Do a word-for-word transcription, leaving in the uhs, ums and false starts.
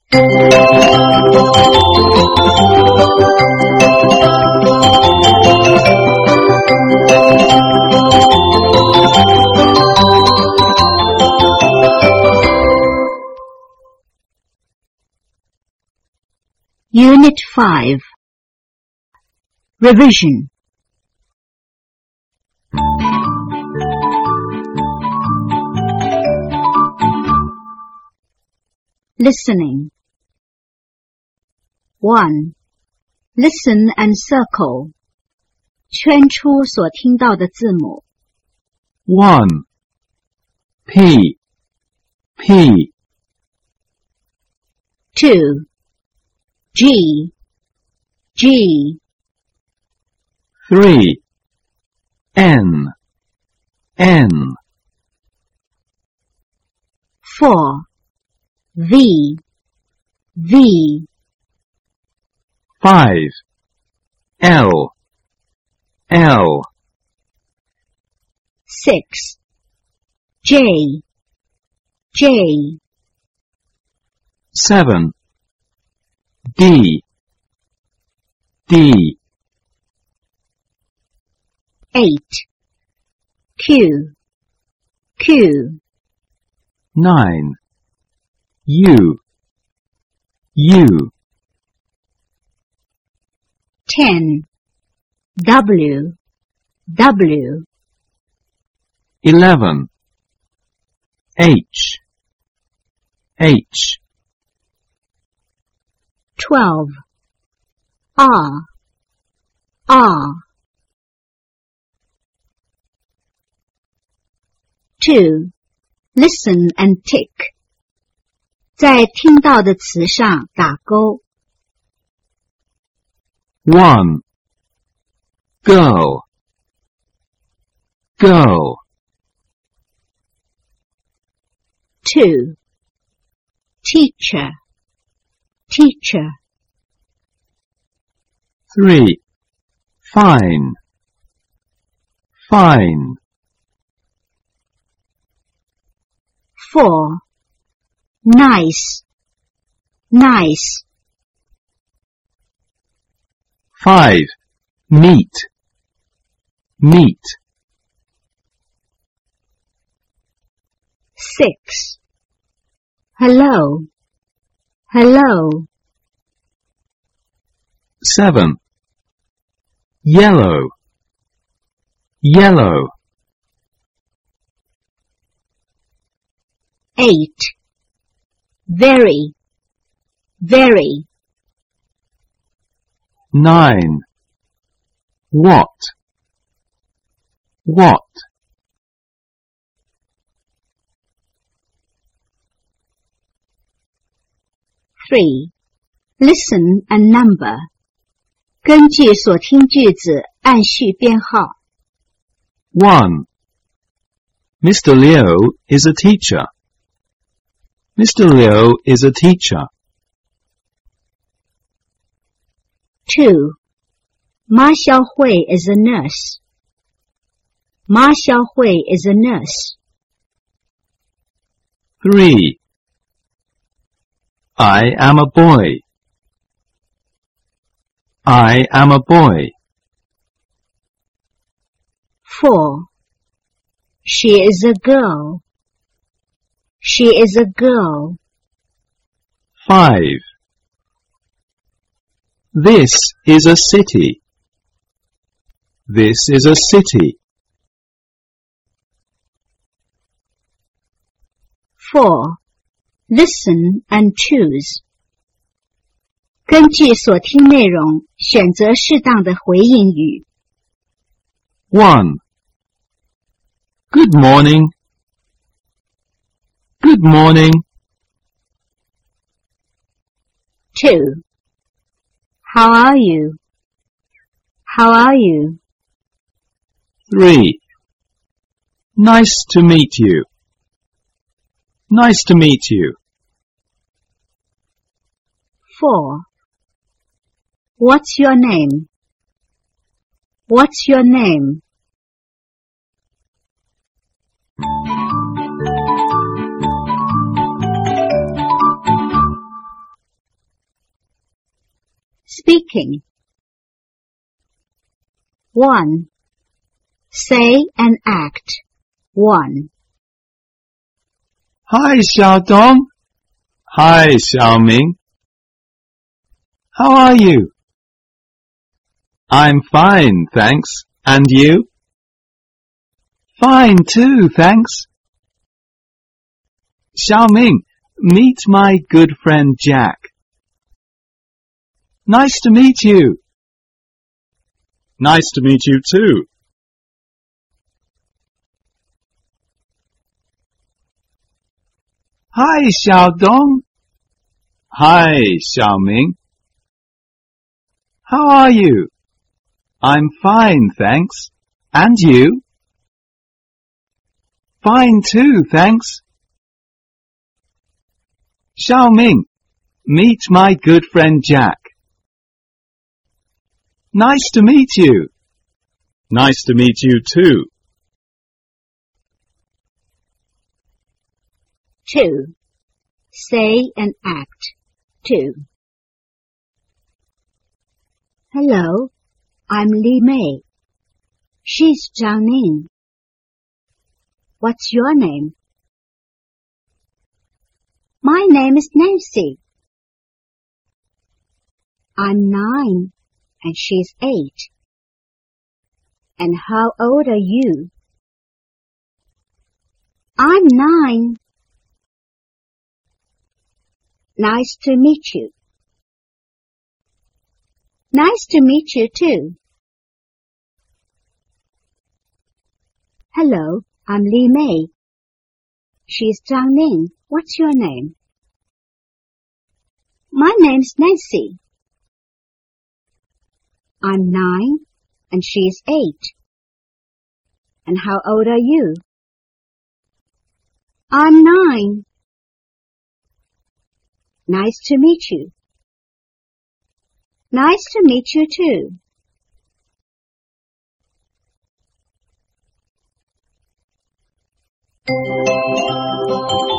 Unit five. Revision. Listening. one. Listen and circle. 圈出所听到的字母。 one. P. P. two. G. G. three. N. N. four. V. V. five. L. L. six. J. J. seven. D. D. eight. Q. Q. nine. U. U. ten. W. W. eleven. H. H. twelve. R. R. two. Listen and tick. 在听到的词上打勾。 one. Girl. Girl. two. Teacher. Teacher. three. Fine. Fine. four. Nice. Nice. five. Meet. Meet. six. Hello. Hello. seven. Yellow. Yellow. eight. Very. Very. nine. What? What? three. Listen and number. 根据所听句子按序编号。 one. Mister Liu is a teacher. Mister Liu is a teacher. two. Ma Xiaohui is a nurse. Ma Xiaohui is a nurse. three. I am a boy. I am a boy. four. She is a girl. She is a girl. five. This is a city. This is a city. four. Listen and choose. 根据所听内容，选择适当的回应语。 one. Good morning. Good morning. two. How are you? How are you? three. Nice to meet you. Nice to meet you. four. What's your name? What's your name? Speaking. one. Say and act. one. Hi, Xiaodong. Hi, Xiaoming. How are you? I'm fine, thanks. And you? Fine too, thanks. Xiaoming, meet my good friend Jack. Nice to meet you. Nice to meet you too. Hi, Xiaodong. Hi, Xiaoming. How are you? I'm fine, thanks. And you? Fine too, thanks. Xiaoming, meet my good friend Jack. Nice to meet you. Nice to meet you too. two. Say and act. two. Hello, I'm Li Mei. She's Zhang Ning. What's your name? My name is Nancy. I'm nine, and she's eight. And how old are you? I'm nine. Nice to meet you. Nice to meet you too. Hello, I'm Li Mei. She's Zhang Ning. What's your name? My name's Nancy. I'm nine, and she's eight. And how old are you? I'm nine. Nice to meet you. Nice to meet you too. Thank you.